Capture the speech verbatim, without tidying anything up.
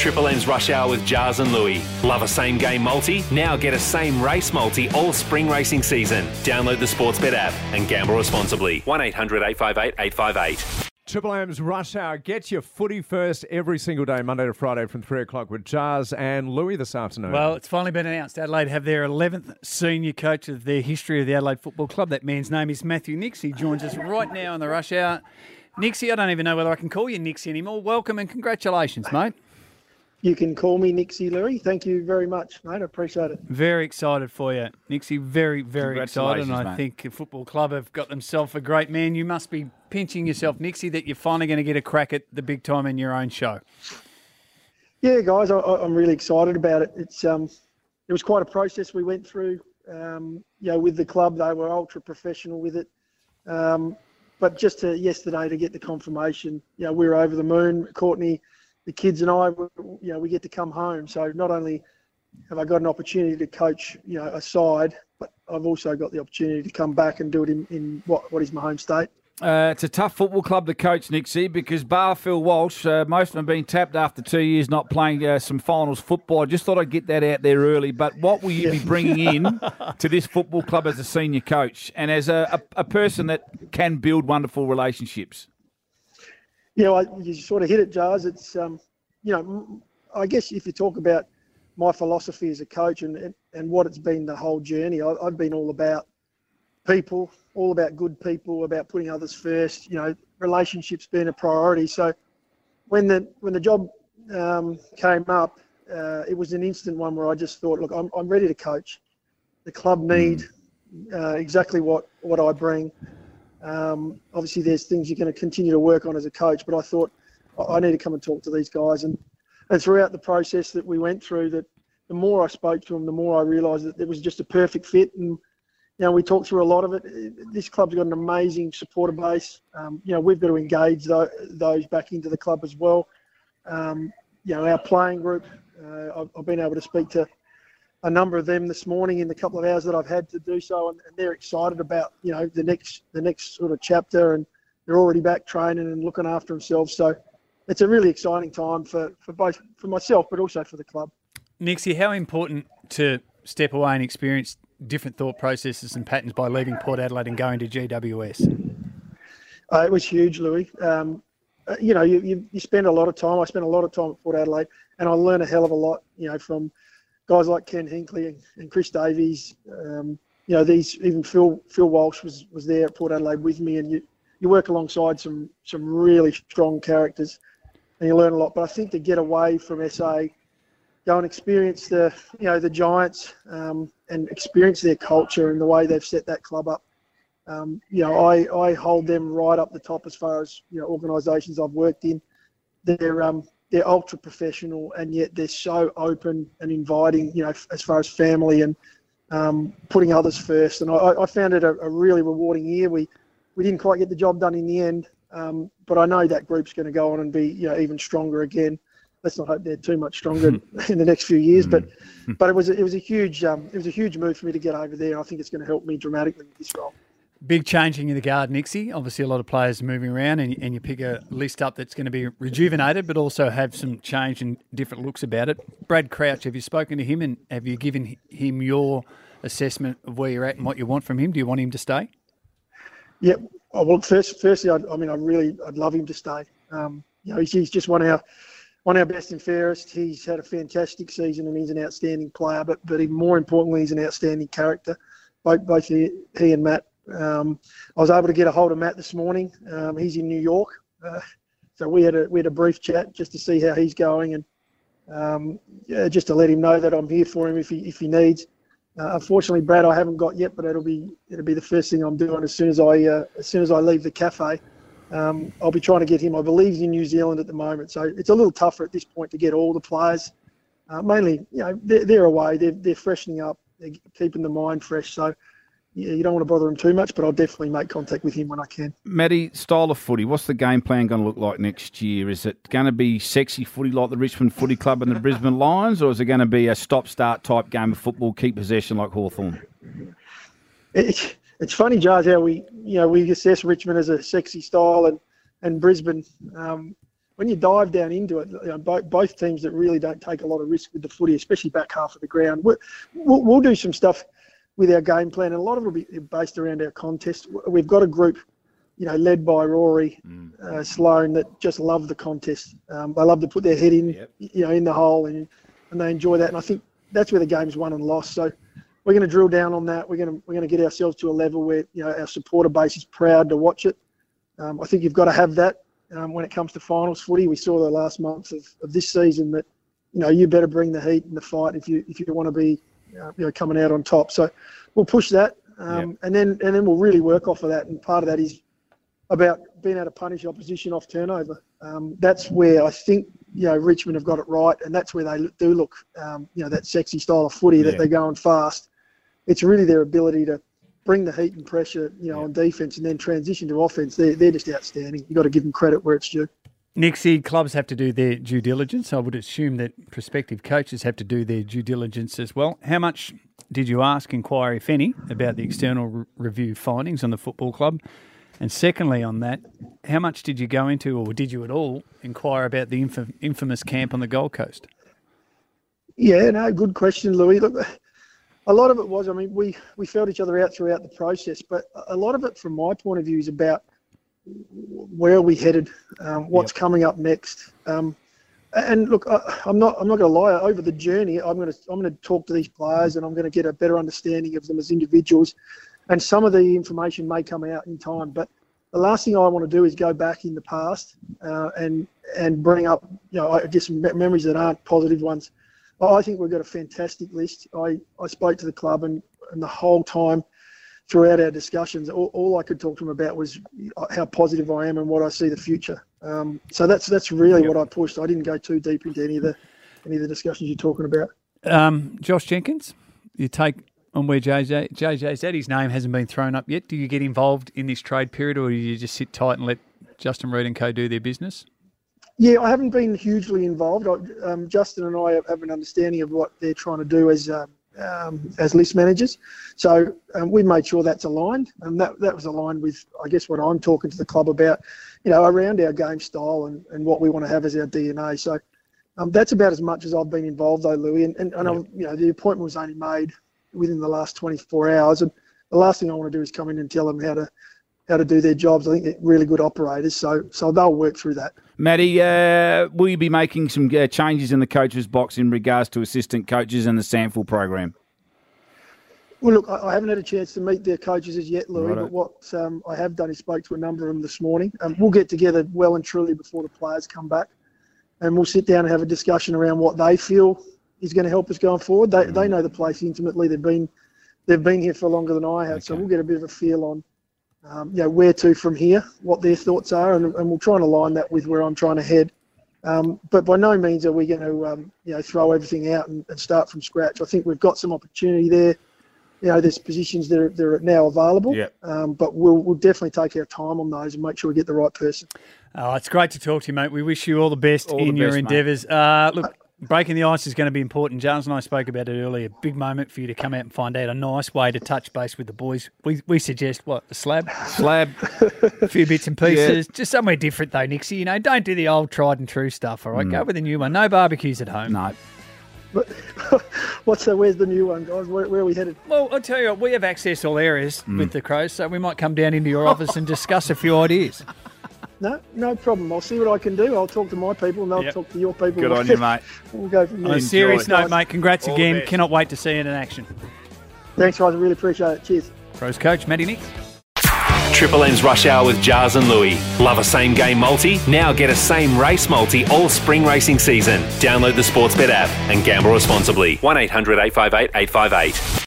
Triple M's Rush Hour with Jars and Louie. Love a same game multi? Now get a same race multi all spring racing season. Download the Sportsbet app and gamble responsibly. one eight hundred eight five eight eight five eight. Triple M's Rush Hour. Get your footy first every single day, Monday to Friday from three o'clock with Jars and Louie this afternoon. Well, it's finally been announced. Adelaide have their eleventh senior coach of their history of the Adelaide Football Club. That man's name is Matthew Nicks. He joins us right now on the Rush Hour. Nixie, I don't even know whether I can call you Nixie anymore. Welcome and congratulations, mate. You can call me Nixie, Louie. Thank you very much, mate. I appreciate it. Very excited for you, Nixie. Very, very excited. And I mate. think the football club have got themselves a great man. You must be pinching yourself, Nixie, that you're finally going to get a crack at the big time in your own show. Yeah, guys, I, I'm really excited about it. It's um, it was quite a process we went through. Um, you know, with the club, they were ultra professional with it. Um, but just to, yesterday to get the confirmation, you know, we were over the moon. Courtney, the kids and I, you know, we get to come home. So not only have I got an opportunity to coach, you know, a side, but I've also got the opportunity to come back and do it in, in what, what is my home state. Uh, it's a tough football club to coach, Nixie, because bar Phil Walsh, uh, most of them have been tapped after two years not playing uh, some finals football. I just thought I'd get that out there early. But what will you Yeah. be bringing in to this football club as a senior coach and as a, a, a person that can build wonderful relationships? Yeah, well, you sort of hit it, Jars. It's, um, you know, I guess if you talk about my philosophy as a coach and, and, and what it's been the whole journey, I, I've been all about people, all about good people, about putting others first, you know, relationships being a priority. So when the when the job um, came up, uh, it was an instant one where I just thought, look, I'm, I'm ready to coach. The club need uh, exactly what, what I bring. Um, obviously, there's things you're going to continue to work on as a coach, but I thought I need to come and talk to these guys. And, and throughout the process that we went through, that the more I spoke to them, the more I realised that it was just a perfect fit. And, you know, we talked through a lot of it. This club's got an amazing supporter base. Um, you know, we've got to engage those, those back into the club as well. Um, you know, our playing group, uh, I've, I've been able to speak to a number of them this morning in the couple of hours that I've had to do so, and, and they're excited about, you know, the next the next sort of chapter, and they're already back training and looking after themselves. So it's a really exciting time for, for both for myself, but also for the club. Nixie, how important to step away and experience different thought processes and patterns by leaving Port Adelaide and going to G W S? Uh, it was huge, Louis. Um, uh, you know, you, you you spend a lot of time. I spent a lot of time at Port Adelaide, and I learned a hell of a lot. You know, from guys like Ken Hinkley and, and Chris Davies. Um, you know, these even Phil Phil Walsh was, was there at Port Adelaide with me, and you, you work alongside some some really strong characters, and you learn a lot. But I think to get away from S A, go and experience the you know the Giants, um, and experience their culture and the way they've set that club up. Um, you know, I, I hold them right up the top as far as, you know, organisations I've worked in. They're um they're ultra professional, and yet they're so open and inviting, you know, as far as family and um, putting others first. And I, I found it a, a really rewarding year. We we didn't quite get the job done in the end, um, but I know that group's going to go on and be, you know, even stronger again. Let's not hope they're too much stronger in the next few years, but but it was a, it was a huge um, it was a huge move for me to get over there. And I think it's going to help me dramatically with this role. Big changing in the guard, Nixie. Obviously, a lot of players moving around, and, and you pick a list up that's going to be rejuvenated, but also have some change and different looks about it. Brad Crouch, have you spoken to him, and have you given him your assessment of where you're at and what you want from him? Do you want him to stay? Yeah. Well, first, firstly, I, I mean, I really, I'd love him to stay. Um, you know, he's, he's just one of our one of our best and fairest. He's had a fantastic season, and he's an outstanding player. But but even more importantly, he's an outstanding character. Both both he, he and Matt. Um, I was able to get a hold of Matt this morning. Um, he's in New York, uh, so we had a we had a brief chat just to see how he's going, and um, yeah, just to let him know that I'm here for him if he if he needs. Uh, unfortunately, Brad, I haven't got yet, but it'll be it'll be the first thing I'm doing as soon as I uh, as soon as I leave the cafe. Um, I'll be trying to get him. I believe he's in New Zealand at the moment, so it's a little tougher at this point to get all the players. Uh, mainly, you know, they're, they're away. They're they're freshening up. They're keeping the mind fresh. So. Yeah, you don't want to bother him too much, but I'll definitely make contact with him when I can. Matty, style of footy, what's the game plan going to look like next year? Is it going to be sexy footy like the Richmond Footy Club and the Brisbane Lions, or is it going to be a stop-start type game of football, keep possession like Hawthorn? It, it's funny, Jars, how we, you know, we assess Richmond as a sexy style and, and Brisbane. Um, when you dive down into it, you know, both, both teams that really don't take a lot of risk with the footy, especially back half of the ground, we'll, we'll, we'll do some stuff with our game plan, and a lot of it will be based around our contest. We've got a group, you know, led by Rory mm. uh, Sloan, that just love the contest. Um, they love to put their head in, yep. you know, in the hole, and and they enjoy that. And I think that's where the game's won and lost. So we're going to drill down on that. We're going to we're going to get ourselves to a level where, you know, our supporter base is proud to watch it. Um, I think you've got to have that um, when it comes to finals footy. We saw the last month of, of this season that, you know, you better bring the heat and the fight if you if you want to be, uh, you know, coming out on top. So we'll push that, um, yep. and then and then we'll really work off of that. And part of that is about being able to punish opposition off turnover. Um, that's where I think, you know, Richmond have got it right, and that's where they do look, um, you know, that sexy style of footy yeah. that they're going fast. It's really their ability to bring the heat and pressure, you know, yeah. on defence, and then transition to offence. They're, they're just outstanding. You've got to give them credit where it's due. Nixie, clubs have to do their due diligence. I would assume that prospective coaches have to do their due diligence as well. How much did you ask, inquire, if any, about the external re- review findings on the football club? And secondly on that, how much did you go into, or did you at all, inquire about the inf- infamous camp on the Gold Coast? Yeah, no, good question, Louis. Look, a lot of it was, I mean, we, we felt each other out throughout the process, but a lot of it, from my point of view, is about where are we headed, um, what's yep. coming up next. Um, and look, I, I'm not I'm not going to lie. Over the journey, I'm going to I'm going to talk to these players, and I'm going to get a better understanding of them as individuals. And some of the information may come out in time, but the last thing I want to do is go back in the past uh, and and bring up, you know, I guess some memories that aren't positive ones. I think we've got a fantastic list. I, I spoke to the club, and, and the whole time throughout our discussions, all, all I could talk to them about was how positive I am and what I see the future. Um, so that's that's really yep. what I pushed. I didn't go too deep into any of the any of the discussions you're talking about. Um, Josh Jenkins, you take on where J J J J's at. His name hasn't been thrown up yet. Do you get involved in this trade period, or do you just sit tight and let Justin Reid and co do their business? Yeah, I haven't been hugely involved. I, um, Justin and I have an understanding of what they're trying to do as um, um, as list managers. So um, we made sure that's aligned, and that that was aligned with, I guess, what I'm talking to the club about, you know, around our game style and, and what we want to have as our D N A. So um, that's about as much as I've been involved, though, Louis. And, and, and yeah. I'm, you know, the appointment was only made within the last twenty-four hours, and the last thing I want to do is come in and tell them how to how to do their jobs. I think they're really good operators, so so they'll work through that. Matty, uh, will you be making some uh, changes in the coaches' box in regards to assistant coaches and the sample program? Well, look, I, I haven't had a chance to meet their coaches as yet, Louis, right. but what um, I have done is spoke to a number of them this morning. Um, we'll get together well and truly before the players come back, and we'll sit down and have a discussion around what they feel is going to help us going forward. They mm. they know the place intimately. They've been they've been here for longer than I have, okay. so we'll get a bit of a feel on Um, you know, where to from here, what their thoughts are, and, and we'll try and align that with where I'm trying to head. Um, but by no means are we going to, um, you know, throw everything out and, and start from scratch. I think we've got some opportunity there. You know, there's positions that are, that are now available, yep. um, but we'll, we'll definitely take our time on those and make sure we get the right person. Oh, it's great to talk to you, mate. We wish you all the best all in the your best, endeavours. Uh, look, breaking the ice is going to be important. Giles and I spoke about it earlier. Big moment for you to come out and find out a nice way to touch base with the boys. We we suggest, what, a slab? Slab. A few bits and pieces. Yeah. Just somewhere different, though, Nixie. You know, don't do the old tried and true stuff, all right? Mm. Go with the new one. No barbecues at home. No. But what's the, where's the new one, guys? Where, where are we headed? Well, I'll tell you what, we have access to all areas mm. with the Crows, so we might come down into your office and discuss a few ideas. No, no problem. I'll see what I can do. I'll talk to my people and they'll yep. talk to your people. Good on you, mate. We'll go from there. On a serious Enjoy. note, mate, congrats All again. Cannot wait to see you in action. Thanks, guys. I really appreciate it. Cheers. Crows coach, Matty Nix. Triple M's Rush Hour with Jars and Louis. Love a same game multi? Now get a same race multi all spring racing season. Download the Sportsbet app and gamble responsibly. one eight hundred eight five eight eight five eight.